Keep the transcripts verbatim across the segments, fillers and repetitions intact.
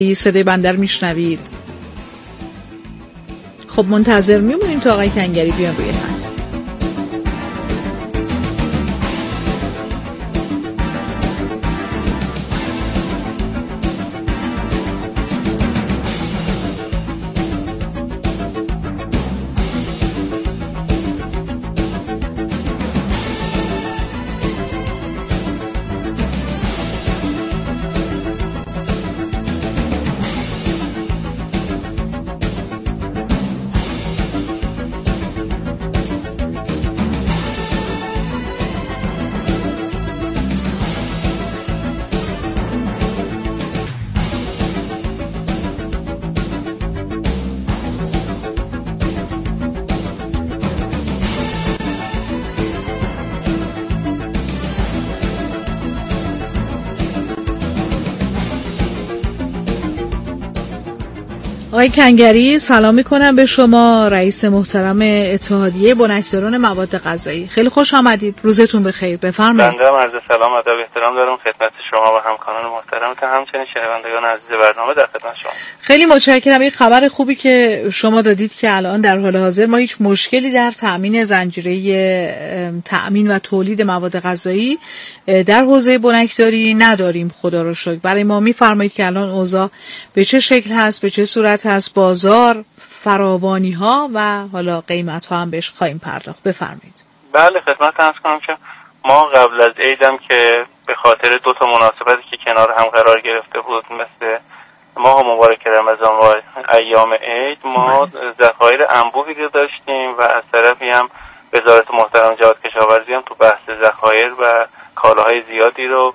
صدای بنده رو میشنوید؟ خب منتظر میمونیم تا آقای کنگری بیان روی خط. آقای کنگری سلام میکنم به شما، رئیس محترم اتحادیه بنکداران مواد غذایی. خیلی خوش آمدید، روزتون بخیر، بفرمایید. بنده هم عرض سلام و ادب احترام دارم خدمت شما و همکاران محترمتون، همچنین شنوندگان عزیز برنامه در خدمت شما. خیلی متشکرم. این خبر خوبی که شما دادید که الان در حال حاضر ما هیچ مشکلی در تأمین زنجیره تأمین و تولید مواد غذایی در حوزه بنکداری نداریم، خدا رو شکر. برای ما میفرمایید که الان اوضاع به چه شکل هست، به چه صورت هست، بازار، فراوانی ها و حالا قیمت ها هم بهش خواهیم پرداخت. بفرمایید. بله خدمت عرض کنم که ما قبل از عیدم که به خاطر دو تا مناسبتی که کنار هم قرار گرفته بود، مثل ماه مبارک رمضان و ایام عید، ما ذخایر انبوهی رو داشتیم و از طرفی هم وزارت محترم جهاد کشاورزی هم تو بحث ذخایر و کالاهای زیادی رو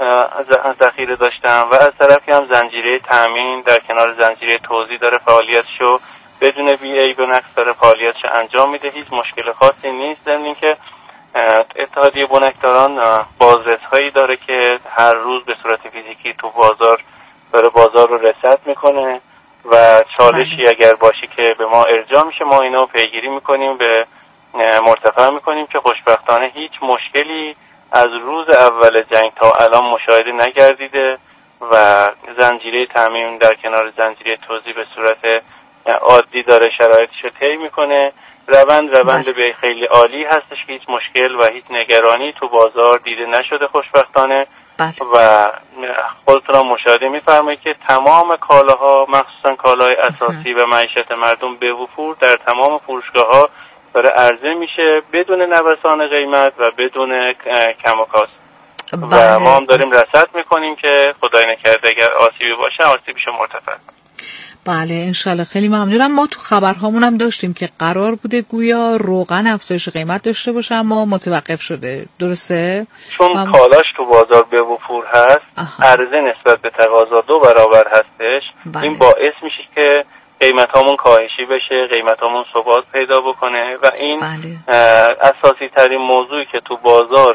ذخیره داشتن و از طرفی هم زنجیره تامین در کنار زنجیره توزیع داره فعالیتشو بدون بی عیب و نقص داره فعالیتشو انجام میده. هیچ مشکل خاصی نیست. در این که اتحادیه بنکداران بازرس‌هایی داره که هر روز به صورت فیزیکی تو بازار داره بازار رو رصد میکنه و چالشی اگر باشه که به ما ارجاع میشه ما اینو پیگیری میکنیم، به مرتفع میکنیم که خوشبختانه هیچ مشکلی از روز اول جنگ تا الان مشاهده نگردیده و زنجیره تامین در کنار زنجیره توزیع به صورت عادی داره شرایطش رو طی میکنه. روند روند به خیلی عالی هستش که هیچ مشکل و هیچ نگرانی تو بازار دیده نشده خوشبختانه. بله. و خودتون هم مشاهده میفرمایید که تمام کالاها مخصوصا کالاهای اساسی و معیشت مردم به وفور در تمام فروشگاه‌ها داره عرضه میشه بدون نوسان قیمت و بدون کم و کاست. و ما هم داریم رصد میکنیم که خدای نکرده اگر آسیبی باشه آسیبش مرتفع. بله انشالله. خیلی ممنونم. ما تو خبرهامون هم داشتیم که قرار بوده گویا روغن افزایش قیمت داشته باشه اما متوقف شده، درسته؟ چون هم... کالاش تو بازار به وفور هست، عرضه نسبت به تقاضا دو برابر هستش. بله. این باعث میشه که قیمتامون کاهشی بشه، قیمتامون ثبات پیدا بکنه و این بله. اساسی ترین موضوعی که تو بازار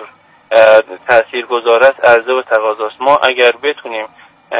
تاثیرگذار است عرضه و تقاضاست. ما اگر بتونیم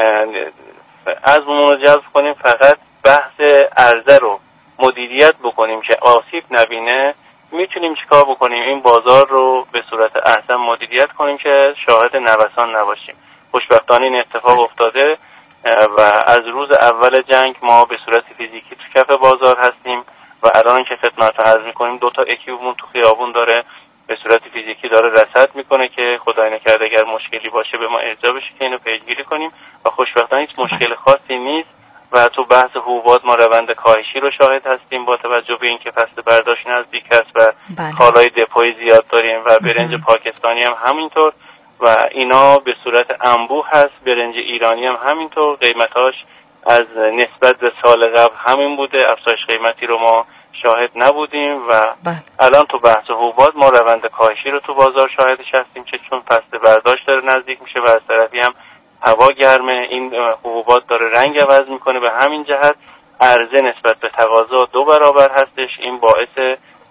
عزممون رو جذب کنیم فقط بحث عرضه رو مدیریت بکنیم که آسیب نبینه، میتونیم چیکار بکنیم؟ این بازار رو به صورت احسن مدیریت کنیم که شاهد نوسان نباشیم. خوشبختانه این اتفاق افتاده و از روز اول جنگ ما به صورت فیزیکی تو کف بازار هستیم و الان که خدمتتون عرض می‌کنیم دو تا اکیپمون تو خیابون داره به صورت فیزیکی داره رصد میکنه که خدای نکرده اگر مشکلی باشه به ما ارجاع بشه که اینو پیگیری کنیم و خوشبختانه هیچ مشکل خاصی نیست و تو بحث حبوبات ما روند کاهشی رو شاهد هستیم با توجه به اینکه فصل برداشت نزدیک است و کالای دپوی زیاد داریم و برنج پاکستانی هم همینطور و اینا به صورت انبوه هست. برنج ایرانی هم همینطور قیمتاش از نسبت به سال قبل همین بوده، افزایش قیمتی رو ما شاهد نبودیم و بله. الان تو بحث حبوبات ما روند کاهشی رو تو بازار شاهدش هستیم که چون فصل برداشت داره نزدیک میشه و از طرفی هم هوا گرمه، این حبوبات داره رنگ عوض میکنه. به همین جهت عرضه نسبت به تقاضا دو برابر هستش. این باعث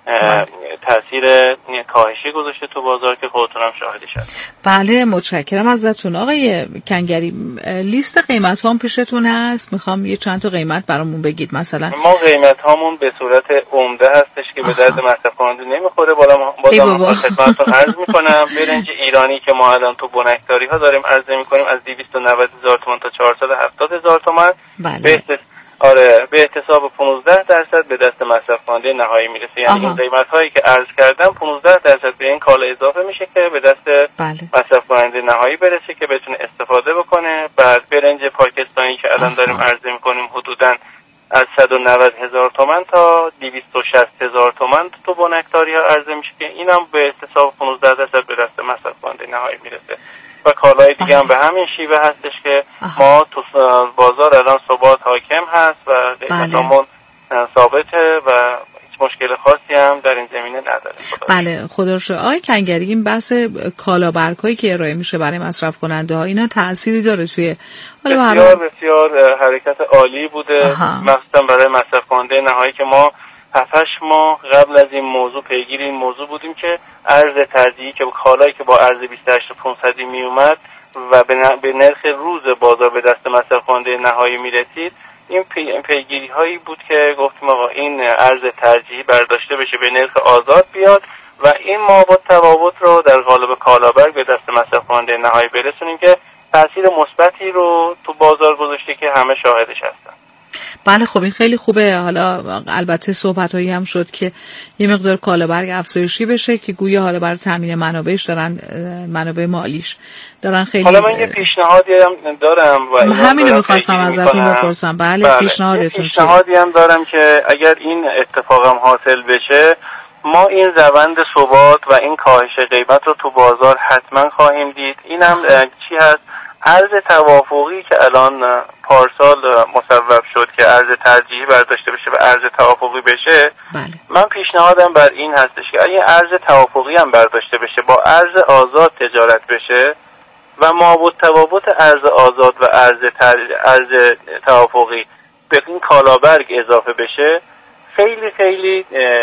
تاثیر کاهشی گذاشته تو بازار که خودتون هم شاهدش هست. بله متشکرم ازتون آقای کنگری. لیست قیمت هام پیشتون هست؟ میخوام یه چند تا قیمت برامون بگید. مثلا ما قیمت هامون به صورت عمده هستش که به درد مصرف کننده نمیخوره. بالا بازم خدمتتون عرض میکنم برنج ایرانی که ما الان تو بنکداری ها داریم عرضه میکنیم از دویست و نود هزار تومان تا چهارصد و هفتاد هزار تومان. بله. به آره به احتساب پانزده درصد به دست مصرف کننده نهایی میرسه. یعنی این قیمت هایی که عرض کردم پانزده درصد به این کالا اضافه میشه که به دست بله. مصرف کننده نهایی برسه که بتونه استفاده بکنه. بعد برنج پاکستانی که الان داریم عرضه میکنیم حدوداً از صد و نود هزار تومان تا دویست و شصت هزار تومان تو بنکداری ها عرضه میشه که اینم به احتساب پانزده درصد به دست مصرف کننده نهایی میرسه. و کالای دیگه هم به همین شیوه هستش که آه. ما تو بازار الان ثبات حاکم هست و قیمتامون بله. ثابته و هیچ مشکل خاصی هم در این زمینه نداره. بله خدا رو شکر. آقای کنگری این بحث کالابرگ‌هایی که ارائه میشه برای مصرف کننده ها اینا تأثیری داره توی بسیار بسیار حرکت عالی بوده مخصوصا برای مصرف کننده نهایی که ما هفتش ماه قبل از این موضوع پیگیر این موضوع بودیم که ارز ترجیحی که کالایی که با ارز بیست و هشت پانصد می اومد و به نرخ روز بازار به دست مصرف کننده نهایی می رسید این پی، پیگیری هایی بود که گفتیم آقا این ارز ترجیحی برداشته بشه به نرخ آزاد بیاد و این ما با تفاوت رو در قالب کالابرگ به دست مصرف کننده نهایی برسونیم که تاثیر مثبتی رو تو بازار گذاشته که همه شاهدش هستن. بله خب این خیلی خوبه. حالا البته صحبتایی هم شد که یه مقدار کالابرگ افزایشی بشه که گویا حالا برای تامین منابعش دارن منابع مالیش دارن خیلی. حالا من یه پیشنهادی هم دارم و همینو می‌خواستم ازتون بپرسم. بله, بله. پیشنهادتون پیشنهادی هم دارم که اگر این اتفاق هم حاصل بشه ما این روند ثبات و این کاهش قیمت رو تو بازار حتما خواهیم دید. اینم چی هست؟ ارز توافقی که الان پارسال مصوب شد که ارز ترجیحی برداشته بشه و ارز توافقی بشه. بله. من پیشنهادم بر این هستش که اگه ارز توافقی هم برداشته بشه با ارز آزاد تجارت بشه و مابعد تفاوت ارز آزاد و ارز تر... ارز توافقی به این کالابرگ اضافه بشه خیلی خیلی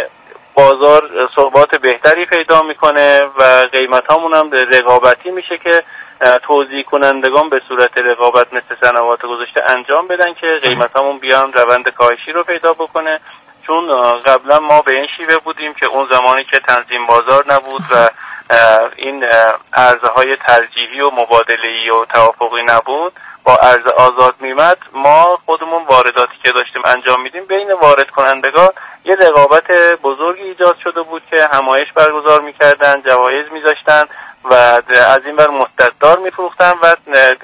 بازار ثبات بهتری پیدا میکنه و قیمت هامون هم رقابتی میشه که توزیع کنندگان به صورت رقابت مثل صنوات گذاشته انجام بدن که قیمت همون بیان روند کاهشی رو پیدا بکنه. چون قبلا ما به این شیوه بودیم که اون زمانی که تنظیم بازار نبود و این ارزهای ترجیحی و مبادله‌ای و توافقی نبود با ارز آزاد میمد ما خودمون وارداتی که داشتیم انجام میدیم بین وارد کنندگان یه رقابت بزرگی ایجاد شده بود که همایش برگزار میکردن، جوایز میذاشتن و از این بر مستدار میفروختن و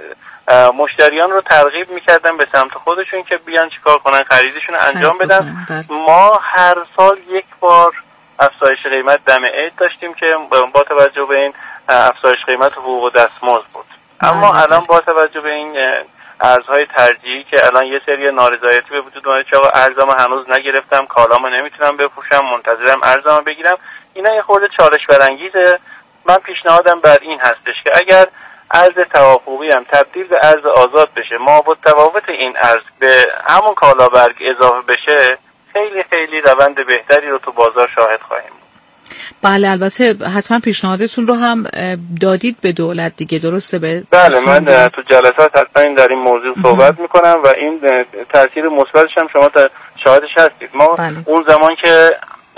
مشتریان رو ترغیب میکردن به سمت خودشون که بیان چیکار کنن خریدشون رو انجام بدن. ما هر سال یک بار افزایش قیمت دم عید داشتیم که با توجه به این افزایش قیمت حقوق و دستمزد بود. اما الان با توجه به این ارزهای ترجیحی که الان یه سری نارضایتی به وجود اومده که آقا ارزامو هنوز نگرفتم، کالامو نمیتونم بفروشم، منتظرم ارزامو بگیرم، اینا یه خورده چالش برانگیزه. من پیشنهادم بر این هستش که اگر ارز توافقی هم تبدیل به ارز آزاد بشه، ما با تفاوت این ارز به همون کالابرگ اضافه بشه، خیلی خیلی روند بهتری رو تو بازار شاهد خواهیم. بله البته حتما پیشنهادتون رو هم دادید به دولت دیگه، درسته؟ به بله من ده. تو جلسات حتما در این موضوع صحبت میکنم و این تاثیر مثبتش هم شما شاهدش هستید. ما بله. اون زمان که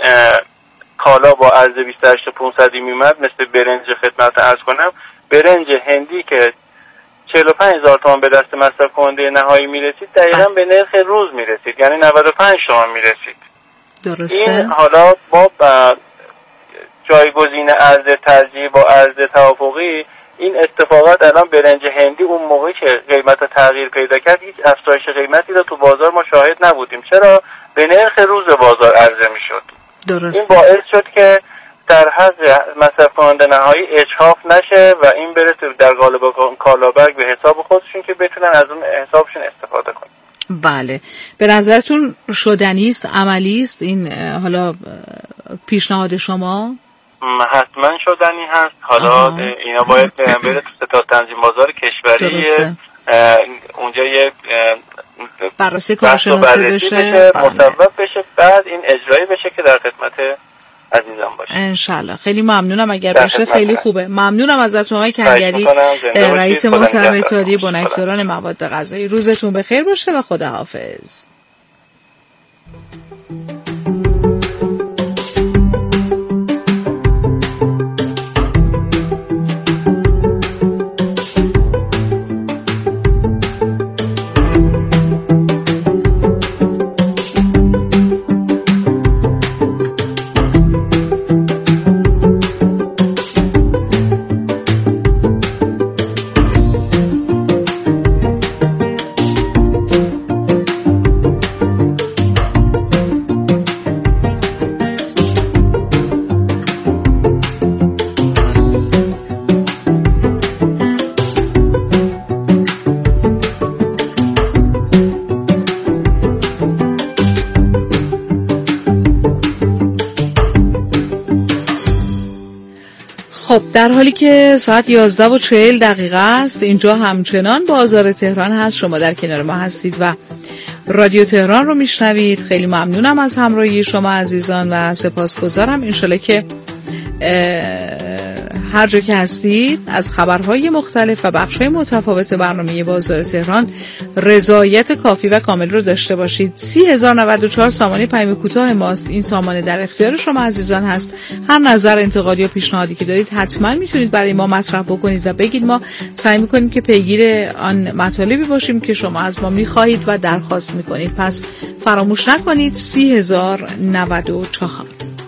کالا با ارز بیست و هشت پانصد میومد مثل برنج خدمت عرض کنم، برنج هندی که چهل و پنج هزار تومان به دست مصرف کننده نهایی میرسید دقیقاً به نرخ روز میرسید، یعنی نود و پنج تومان میرسید. درسته. این حالا با جایگزین ارز ترجیحی با ارز توافقی این اتفاقات الان برنج هندی اون موقعی که قیمت تغییر پیدا کرد هیچ افزایش قیمتی رو تو بازار ما شاهد نبودیم. چرا؟ به نرخ روز بازار عرضه میشد. درسته. این باعث شد که در حق مصرف کننده نهایی اجحاف نشه و این بره در قالب کالابرگ به حساب خودشون که بتونن از اون حسابشون استفاده کنن. بله به نظرتون شدنی است، عملی است این حالا پیشنهاد شما؟ حتما شدنی هست. حالا آها. اینا باید بره تو ستاد تنظیم بازار کشوری، اونجا یه بررسی کارشناسی بشه، مصوب بشه، بعد این اجرایی بشه که در خدمت عزیزم باشه انشالله. خیلی ممنونم، اگر بشه خیلی خوبه. ممنونم ازتون آقای کنگری، رئیس محترم اتحادیه بنکداران مواد غذایی. روزتون بخیر باشه و خداحافظ. خب در حالی که ساعت یازده و چهل دقیقه است، اینجا همچنان بازار تهران هست. شما در کنار ما هستید و رادیو تهران رو میشنوید. خیلی ممنونم از همراهی شما عزیزان و سپاسگزارم. انشالله که هر جا که هستید از خبرهای مختلف و بخش‌های متفاوت برنامه بازار تهران رضایت کافی و کامل رو داشته باشید. سی هزار و نود و چهار سامانه پیام کوتاه ماست. این سامانه در اختیار شما عزیزان هست. هر نظر، انتقادی یا پیشنهادی که دارید حتما میتونید برای ما مطرح بکنید و بگید. ما سعی میکنیم که پیگیر آن مطالبی باشیم که شما از ما میخواهید و درخواست میکنید. پس فراموش نکنید سی هزار و نود و چهار.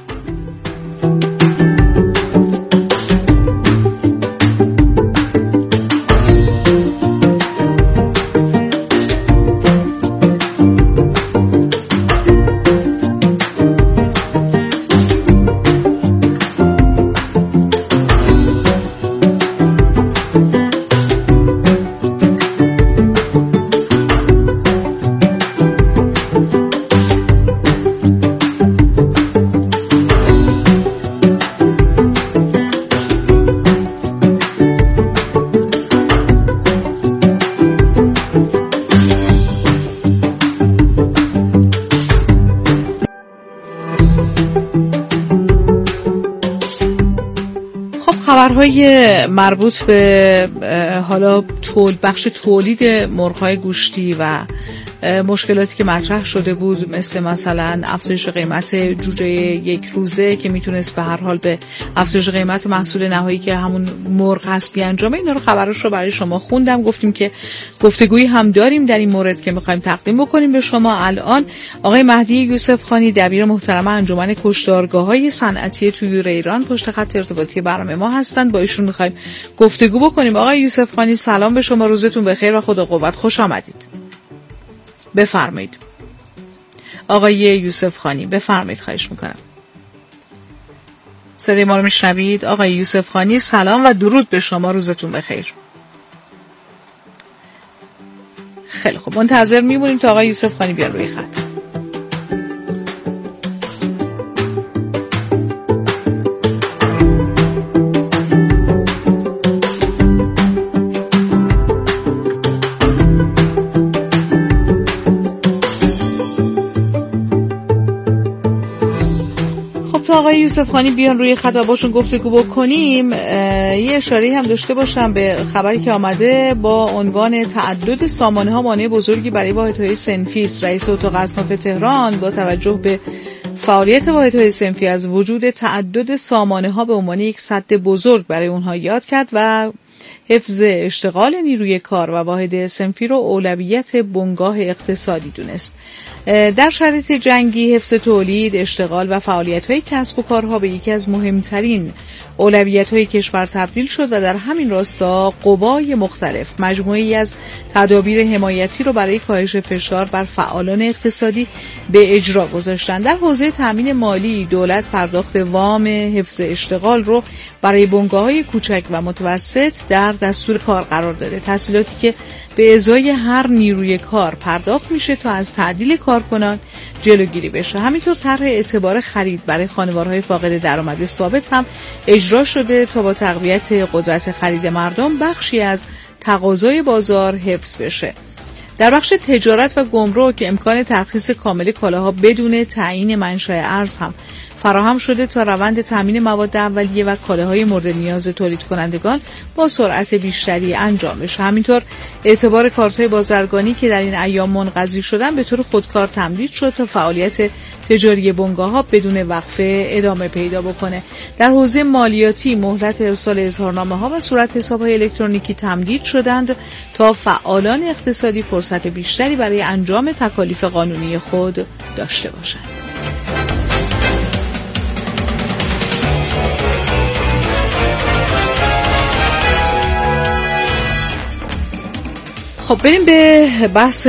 خبرهای مربوط به حالا تول بخش تولید مرغ‌های گوشتی و مشکلاتی که مطرح شده بود، مثل مثلا افزایش قیمت جوجه یک روزه که میتونست به هر حال به افزایش قیمت محصول نهایی که همون مرغ هست بیانجامه، اینا رو خبرش رو برای شما خوندم. گفتیم که گفتگویی هم داریم در این مورد که میخوایم تقدیم بکنیم به شما. الان آقای مهدی یوسف خانی، دبیر محترم انجمن کشتارگاه‌های صنعتی طیور ایران، پشت خط ارتباطی برنامه ما هستند. با ایشون میخوایم گفتگو بکنیم. آقای یوسف خانی سلام به شما، روزتون بخیر و خدا قوت. خوش آمدید. بفرمایید آقای یوسف خانی، بفرمایید. خواهش میکنم. صدای ما رو میشنوید آقای یوسف خانی؟ سلام و درود به شما، روزتون بخیر. خیلی خوب، منتظر میمونیم تا آقای یوسف خانی بیان روی خط. آقای یوسف خانی بیان روی خط و باشون گفتگو بکنیم. یه اشاره هم داشته باشم به خبری که آمده با عنوان تعدد سامانه ها مانع بزرگی برای واحدهای صنفی است. رئیس اتاق اصناف تهران با توجه به فعالیت واحدهای صنفی از وجود تعدد سامانه ها به عنوان یک سد بزرگ برای اونها یاد کرد و حفظ اشتغال نیروی کار و واحد صنفی رو اولویت بنگاه اقتصادی دونست. در شرایط جنگی حفظ تولید، اشتغال و فعالیت‌های کسب و کارها به یکی از مهمترین اولویت‌های کشور تبدیل شد و در همین راستا قوای مختلف مجموعه‌ای از تدابیر حمایتی رو برای کاهش فشار بر فعالان اقتصادی به اجرا گذاشتن. در حوزه تامین مالی، دولت پرداخت وام حفظ اشتغال رو برای بنگاه‌های کوچک و متوسط در دستور کار قرار داده. تسهیلاتی که به ازای هر نیروی کار پرداخت میشه تا از تعدیل کارکنان جلوگیری بشه. همینطور طرح اعتبار خرید برای خانوارهای فاقد درآمد ثابت هم اجرا شده تا با تقویت قدرت خرید مردم بخشی از تقاضای بازار حفظ بشه. در بخش تجارت و گمرک امکان ترخیص کامل کالاها بدون تعیین منشأ ارز هم فراهم شده تا روند تامین مواد اولیه و کالاهای مورد نیاز تولید کنندگان با سرعت بیشتری انجام بشه. همینطور اعتبار کارت‌های بازرگانی که در این ایام منقضی شدن به طور خودکار تمدید شد تا فعالیت تجاری بنگاه‌ها بدون وقفه ادامه پیدا بکنه. در حوزه مالیاتی مهلت ارسال اظهارنامه‌ها و صورت حساب‌های الکترونیکی تمدید شدند تا فعالان اقتصادی فرصت بیشتری برای انجام تکالیف قانونی خود داشته باشند. خب بریم به بحث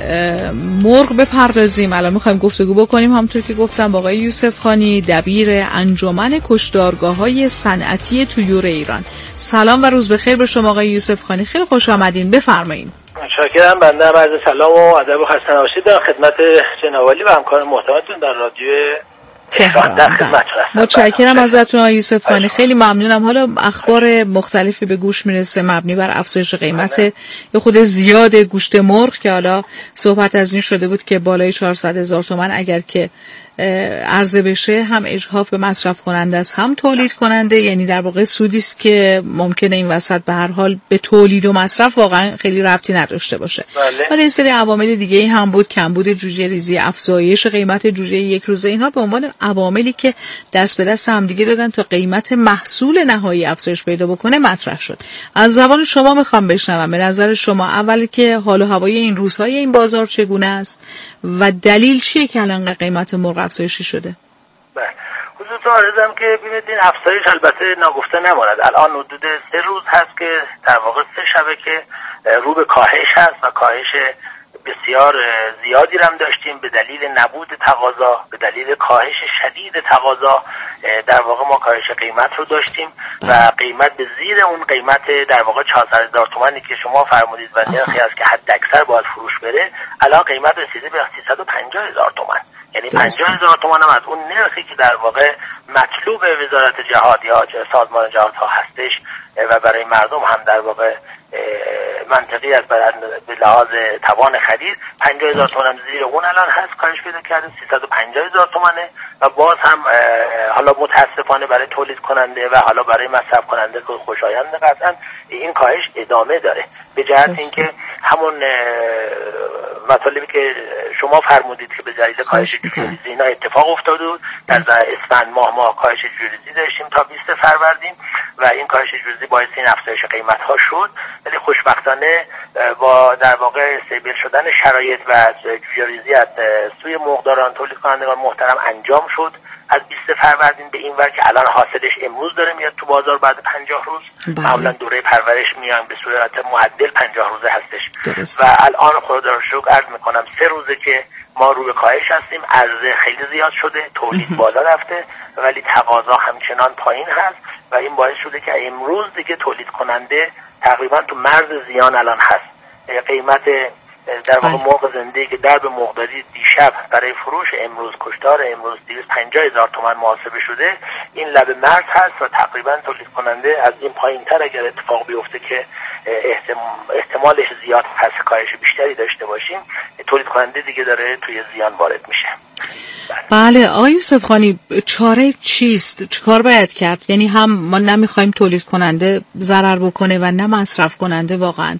مرغ بپردازیم. الان میخوایم گفتگو بکنیم همونطور که گفتم با آقای یوسف خانی، دبیر انجمن کشتارگاه‌های صنعتی طیور ایران. سلام و روز بخیر به شما آقای یوسف خانی، خیلی خوش آمدین، بفرمایید. متشکرم. بنده هم عرض سلام و ادب و خسته نباشید در خدمت جناب عالی و همکار محترمتون در رادیو تهران در خدمتتون هستم. متشکرم ازتون آقای یوسف خانی، خیلی ممنونم. حالا اخبار مختلفی به گوش میرسه مبنی بر افزایش قیمت یه خود زیاد گوشت مرغ که حالا صحبت از این شده بود که بالای چهارصد هزار تومان اگر که عرضه بشه هم اجحاف به مصرف کننده است هم تولید کننده، یعنی در واقع سودی است که ممکنه این وسط به هر حال به تولید و مصرف واقعا خیلی ربطی نداشته باشه. ولی این سری عوامل دیگه هم بود، کمبود جوجه ریزی، افزایش قیمت جوجه یک روزه، اینها به عنوان عواملی که دست به دست هم دیگه دادن تا قیمت محصول نهایی افزایش پیدا بکنه مطرح شد. از زبان شما میخوام بشنوم به نظر شما اول که حال و هوای این روزهای این بازار چگونه است و دلیل چیه که الان قیمت مرغ افزایشی شده؟ بله، حضورتون عرضم که ببینید این افزایش البته ناگفته نماند. الان حدود سه روز هست که در واقع سه شبه که رو به کاهش هست و کاهش بسیار زیادی هم داشتیم به دلیل نبود تقاضا، به دلیل کاهش شدید تقاضا در واقع ما کاهش قیمت رو داشتیم و قیمت به زیر اون قیمت در واقع چهارصد هزار تومانی که شما فرمودید و نرخی است که حد اکثر باید فروش بره، الان قیمت رسیده به سیصد و پنجاه هزار تومان. یعنی پنجاه هزار تومان هم از اون نرخی که در واقع مطلوب وزارت جهاد یا سازمان جهاد ها هستش و برای مردم هم در واقع منطقی است به لحاظ توان خرید، پنجاه هزار تومان هم زیر اون الان هست کاهش پیدا کرده، سیصد و پنجاه هزار تومانه و باز هم حالا متاسفانه برای تولید کننده و حالا برای مصرف کننده که خوشایند قطعا این کاهش ادامه داره، به جهت اینکه همون مطالبی که شما فرمودید که به دلیل کاهش جوجه‌ریزی اینا اتفاق افتاده بود. در اسفند ماه ما کاهش جوجه‌ریزی داشتیم تا بیست فروردین و این کاهش جوجه‌ریزی باعث این افزایش قیمت ها شد، ولی خوشبختانه با در واقع استیبل شدن شرایط و جوجه‌ریزی از سوی مرغداران تولید کنندگان محترم انجام شد از بیست فروردین به این ور که الان حاصلش امروز داره میاد تو بازار بعد پنجاه روز. معمولا دوره پرورش میان به صورت معدل پنجاه روزه هستش درست. و الان خدا رو شکر عرض میکنم سه روزه که ما رو به کاهش هستیم، عرضه خیلی زیاد شده، تولید بالا رفته ولی تقاضا همچنان پایین هست و این باعث شده که امروز دیگه تولید کننده تقریبا تو مرز زیان الان هست. قیمت در واقع مرغ زنده که درب مرغداری دیشب برای فروش امروز کشتار امروز دویست و پنجاه هزار تومان محاسبه شده، این لب مرز هست و تقریبا تولید کننده از این پایینتر اگر اتفاق بیفته که احتمالش زیاد هست کاهش بیشتری داشته باشیم، تولید کننده دیگه داره توی زیان وارد میشه. بله آقای یوسف خانی، چاره چیست؟ چیکار باید کرد؟ یعنی هم ما نمیخوایم تولید کننده ضرر بکنه و نه مصرف کننده، واقعا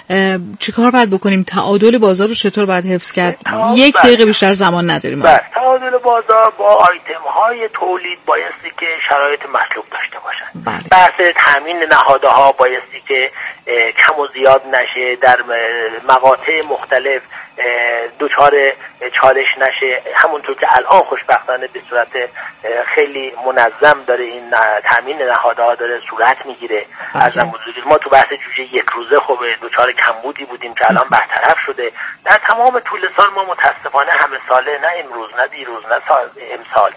چیکار باید بکنیم؟ تعادل بازار رو چطور باید حفظ کرد؟ یک دقیقه بیشتر زمان نداریم. بله، تعادل بازار با آیتم های تولید بایستی که شرایط مطلوب داشته باشن. بله. بحث تامین نهادها بایستی که کم و زیاد نشه، در مقاطع مختلف دوچار چالش نشه، همونطور که الان خوشبختانه به صورت خیلی منظم داره این تامین نهادها داره صورت میگیره. ارزم بزرگی ما تو بحث جوجه یک روزه خب دوچار کمبودی بودیم که الان برطرف شده. در تمام طول سال ما متاسفانه همه ساله، نه امروز نه دیروز نه سال امسال،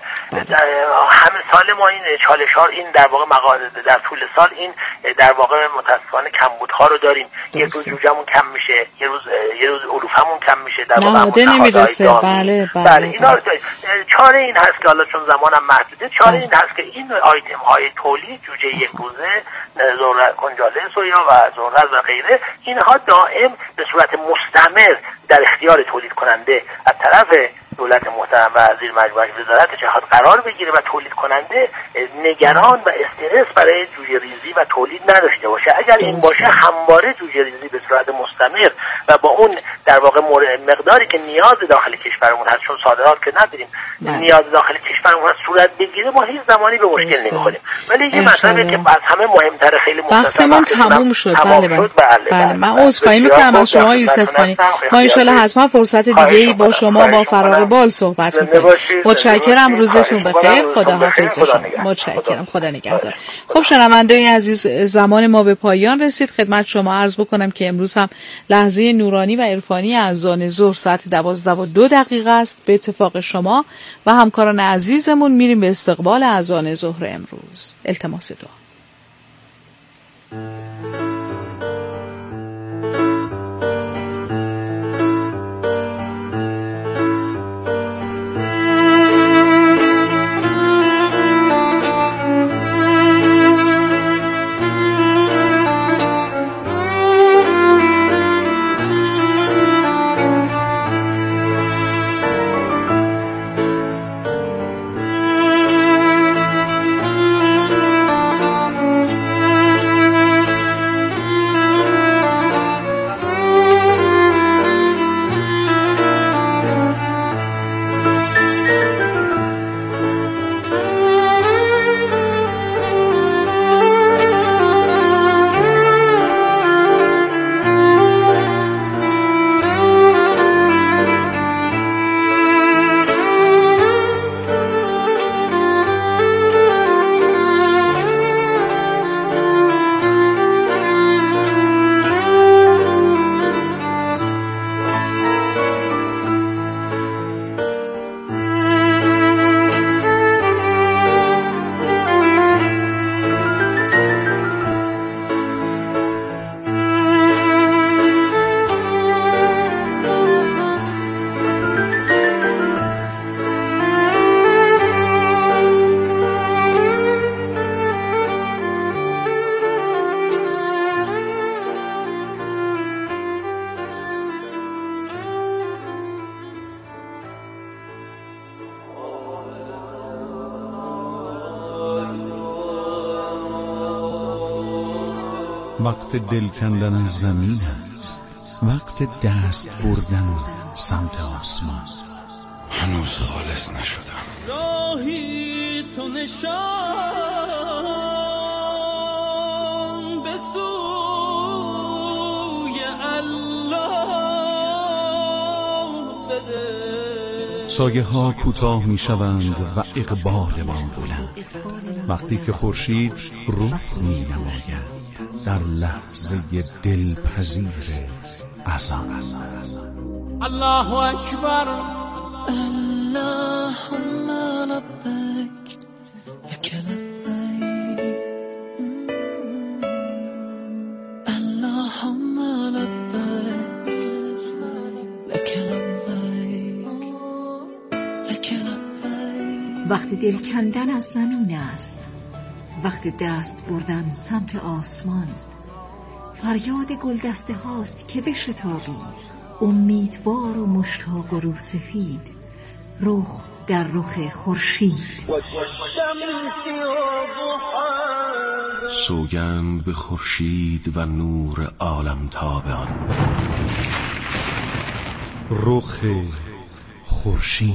همه سال ما این چالش ها این در واقع مقاله در طول سال این در واقع متاسفانه کمبودها رو داریم. یک روز جوجهمون کم میشه، یه روز یه روز علوفمون کم میشه، در واقع نمیرسه. بله بله, بله. اینا چاره این هست که حالا چون زمانم محدوده، چاره این هست که این آیتم های تولید جوجه یک روزه، ذره کنجاله سویا و ذره و غیره، اینها دائم به صورت مستمر در اختیار تولید کننده از طرف دولت محترم و زیر مجموعه وزارت جهاد قرار بگیره و تولید کننده نگران و استرس برای جوجه ریزی و تولید نداشته باشه. اگر این باشه همواره جوجه ریزی به صورت مستمر و با اون در واقع مقداری که نیاز داخل کشورمون هست، چون صادرات که نداریم، نیاز داخل کشورمون هست صورت بگیره، ما هیچ زمانی به مشکل نمیخوریم. ولی یه مسئله که از همه مهمتره، خیلی وقتمون تموم شد. بله بله. بله, بله. من عذرخواهی میکنم از شما یوسف خانی. ما ان شاءالله حتما فرصت دیگه‌ای با شما با فراغ بال صحبت میکنیم. متشکرم، روزتون بخیر. خدا حافظ شما. متشکرم، خدا نگهدار. خب شنوندگان عزیز، زمان ما به پایان رسید. خدمت شما عرض بکنم که امروز هم لحظه نورانی و عرفانی اذان ظهر ساعت دوازده و دو دقیقه است. به اتفاق شما و همکاران عزیزمون میریم به استقبال اذان ظهر امروز. التماس دعا. وقت دل کندن از زمین است، وقت دست بردن سمت آسمان. هنوز خالص نشدم. راهی تو نشان به سوی الله بده. سایه ها کوتاه می شوند و اقبال ما بلند، وقتی که خورشید رخ می نماید در لحظه دلپذیر اذان. الله اکبر. اللهم لبیک لک لبیک. اللهم لبیک لک لبیک لک لبیک. وقت دل کندن از زمین است، وقت دست بردن سمت آسمان. فریاد گلدسته هاست که بشتابید، امیدوار و مشتاق و روسفید، رخ در رخ خورشید. سوگند به خورشید و نور عالم تاب آن. رخ خورشید.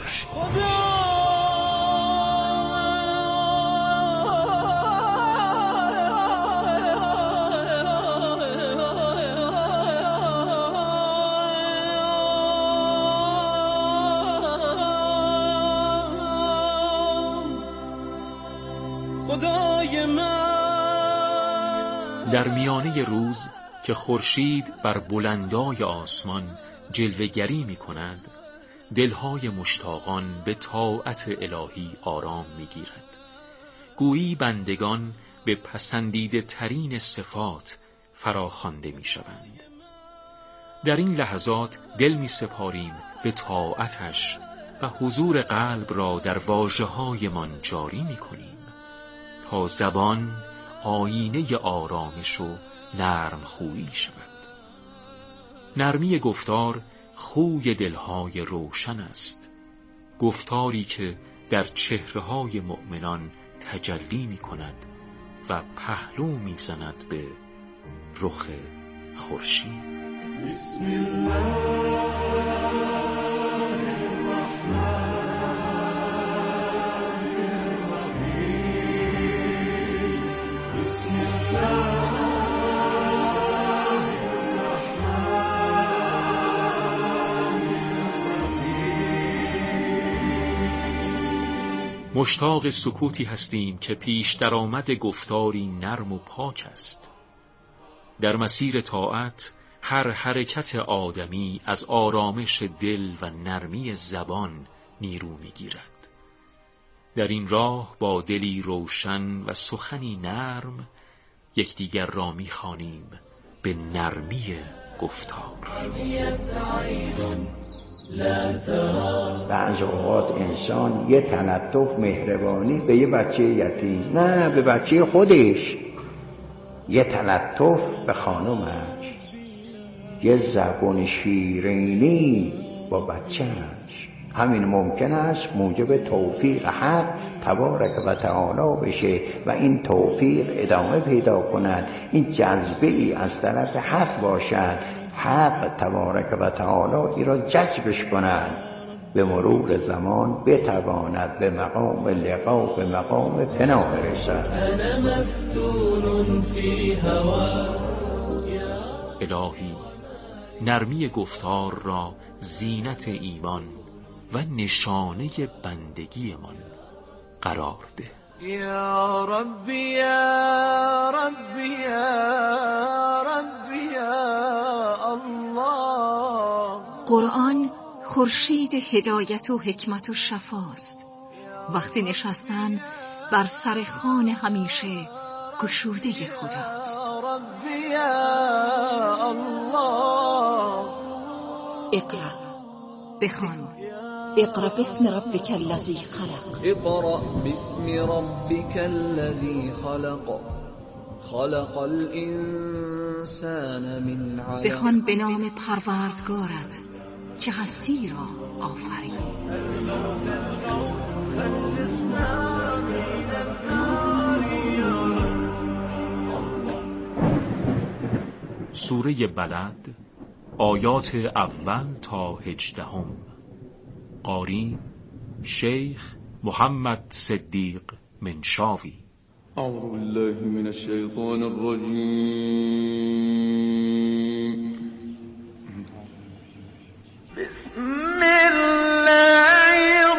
در میانه روز که خورشید بر بلندای آسمان جلوه‌گری می‌کند، دلهای مشتاقان به طاعت الهی آرام می‌گیرد. گویی بندگان به پسندیده ترین صفات فراخوانده می‌شوند. در این لحظات دل می‌سپاریم به طاعتش و حضور قلب را در واژه‌هایمان جاری می‌کنیم تا زبان آینه آرامش و نرم خویی شود. نرمی گفتار خوی دلهای روشن است، گفتاری که در چهره‌های مؤمنان تجلی می کند و پهلو می زند به رخ خورشید. بسم الله مشتاق سکوتی هستیم که پیش درآمد گفتاری نرم و پاک است. در مسیر طاعت هر حرکت آدمی از آرامش دل و نرمی زبان نیرو می‌گیرد. در این راه با دلی روشن و سخنی نرم یکدیگر را می‌خوانیم به نرمی گفتار. بعض اوقات انسان یه تلطف مهربانی به یه بچه یتیم، نه به بچه خودش، یه تلطف به خانومش، یه زبون شیرینی با بچهش، همین ممکن است موجب توفیق حق تبارک و تعالی بشه و این توفیق ادامه پیدا کند، این جذبه ای از طرف حق باشد، حق تبارک و تعالی ای را جذبش کند، به مرور زمان بتواند به مقام لقا، به مقام فنا برسد. الهی نرمی گفتار را زینت ایمان و نشانه بندگیمان قرار ده. یا ربی یا ربی یا ربی یا الله. قرآن خورشید هدایت و حکمت و شفاست. وقتی نشستن بر سر خوان همیشه گشوده خداست. یا ربی یا الله. اقرأ، بخوان. اقرأ باسم ربک الذی خلق. اقرأ باسم ربک الذی خلق. خلق الانسان من علق. بخوان به نام پروردگارت که هستی را آفرید. سوره بلد، آیات اول تا هجدهم. قاری شیخ محمد صدیق منشاوی. اعوذ بالله من الشیطان الرجیم. بسم الله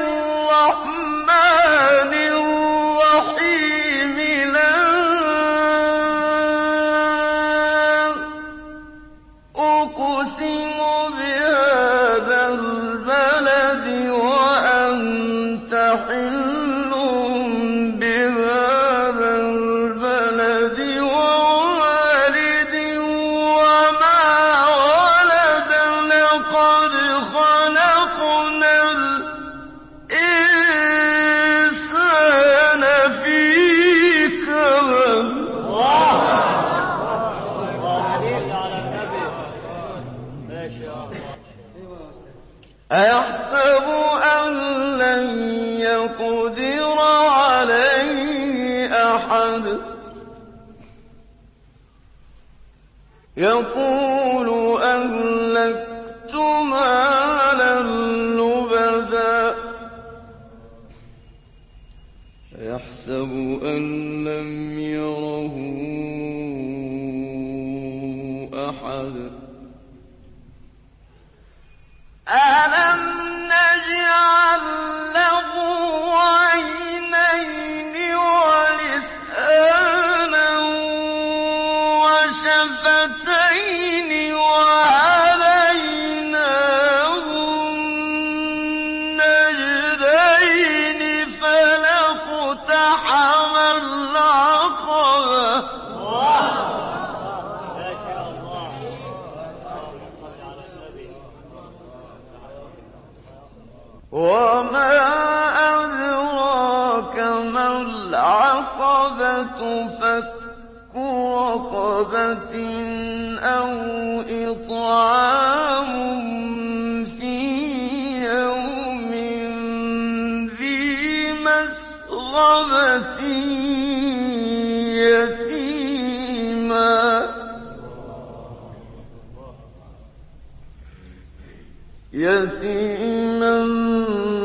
الرحمن الرحیم. لا اقسم بهذا البلد وانت حل بهذا البلد ووالد وما ولد. لقد خلقنا الإنسان في كبد. أيحسب أن لن يقدر عليه أحد. يقول أهلكت مالا لبدا. يحسب أن لم يره أحد. ألم نجعل له عينين ولسانا وشفتين وهديناه النجدين فلاقتحم العقبة. وما أدراك ما العقبة. فك رقبة أو إطعام مسغبة يتيما يتيما